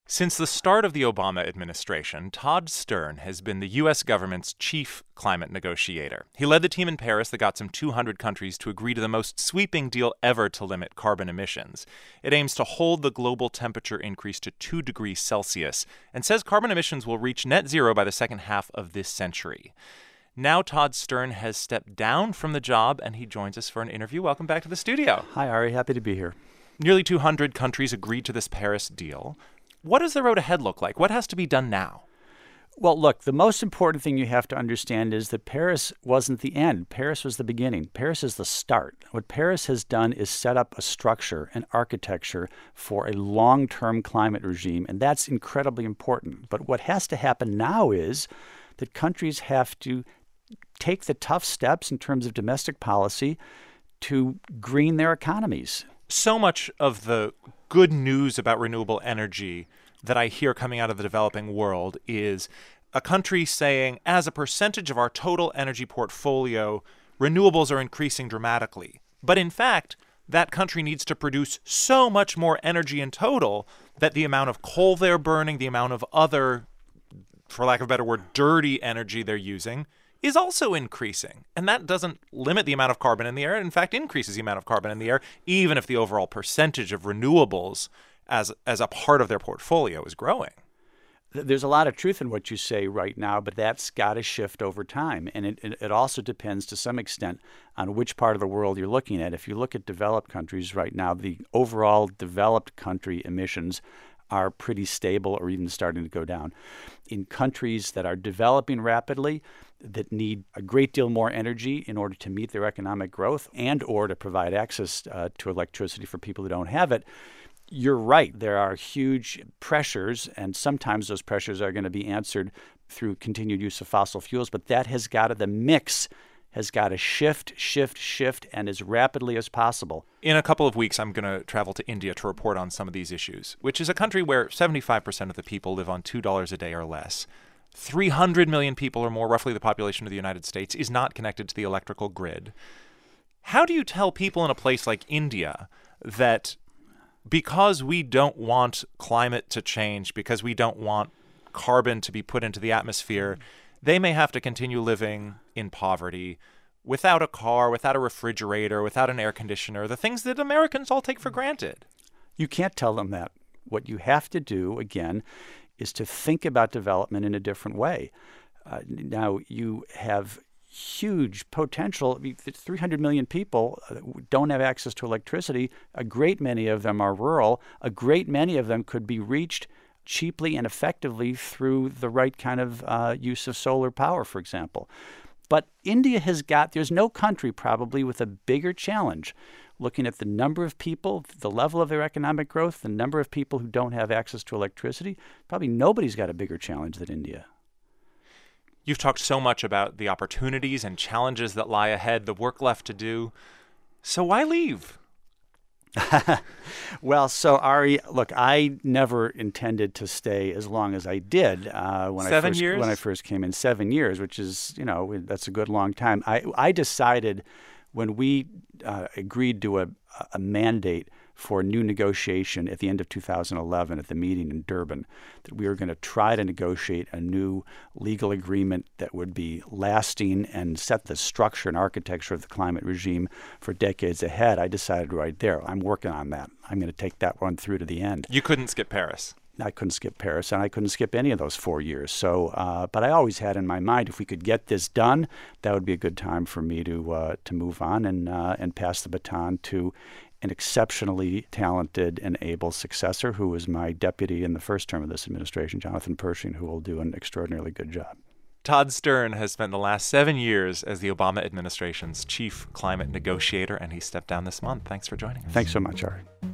Since the start of the Obama administration, Todd Stern has been the U.S. government's chief climate negotiator. He led the team in Paris that got some 200 countries to agree to the most sweeping deal ever to limit carbon emissions. It aims to hold the global temperature increase to 2 degrees Celsius and says carbon emissions will reach net zero by the second half of this century. Now Todd Stern has stepped down from the job, and he joins us for an interview. Welcome back to the studio. Hi, Ari. Happy to be here. Nearly 200 countries agreed to this Paris deal. What does the road ahead look like? What has to be done now? Well, look, the most important thing you have to understand is that Paris wasn't the end. Paris was the beginning. Paris is the start. What Paris has done is set up a structure, an architecture for a long-term climate regime, and that's incredibly important. But what has to happen now is that countries have to take the tough steps in terms of domestic policy to green their economies. So much of the good news about renewable energy that I hear coming out of the developing world is a country saying, as a percentage of our total energy portfolio, renewables are increasing dramatically. But in fact, that country needs to produce so much more energy in total that the amount of coal they're burning, the amount of other, for lack of a better word, dirty energy they're using is also increasing. And that doesn't limit the amount of carbon in the air. It, in fact, increases the amount of carbon in the air, even if the overall percentage of renewables as a part of their portfolio is growing. There's a lot of truth in what you say right now, but that's got to shift over time. And it also depends to some extent on which part of the world you're looking at. If you look at developed countries right now, the overall developed country emissions are pretty stable or even starting to go down. In countries that are developing rapidly, that need a great deal more energy in order to meet their economic growth and or to provide access to electricity for people who don't have it, you're right. There are huge pressures, and sometimes those pressures are going to be answered through continued use of fossil fuels, but the mix has got to shift, and as rapidly as possible. In a couple of weeks, I'm going to travel to India to report on some of these issues, which is a country where 75% of the people live on $2 a day or less. 300 million people or more, roughly the population of the United States, is not connected to the electrical grid. How do you tell people in a place like India that because we don't want climate to change, because we don't want carbon to be put into the atmosphere, they may have to continue living in poverty without a car, without a refrigerator, without an air conditioner, the things that Americans all take for granted? You can't tell them that. What you have to do, again, is to think about development in a different way. Now, you have huge potential. 300 million people don't have access to electricity. A great many of them are rural. A great many of them could be reached cheaply and effectively through the right kind of use of solar power, for example. But India there's no country probably with a bigger challenge. Looking at the number of people, the level of their economic growth, the number of people who don't have access to electricity, probably nobody's got a bigger challenge than India. You've talked so much about the opportunities and challenges that lie ahead, the work left to do. So why leave? Well, so Ari, look, I never intended to stay as long as I did when I first came in. 7 years, which is, that's a good long time. I decided when we agreed to a mandate for a new negotiation at the end of 2011 at the meeting in Durban, that we were going to try to negotiate a new legal agreement that would be lasting and set the structure and architecture of the climate regime for decades ahead. I decided right there, I'm working on that. I'm going to take that one through to the end. You couldn't skip Paris. I couldn't skip Paris, and I couldn't skip any of those 4 years. So, but I always had in my mind, if we could get this done, that would be a good time for me to move on and pass the baton to an exceptionally talented and able successor who was my deputy in the first term of this administration, Jonathan Pershing, who will do an extraordinarily good job. Todd Stern has spent the last 7 years as the Obama administration's chief climate negotiator, and he stepped down this month. Thanks for joining us. Thanks so much, Ari.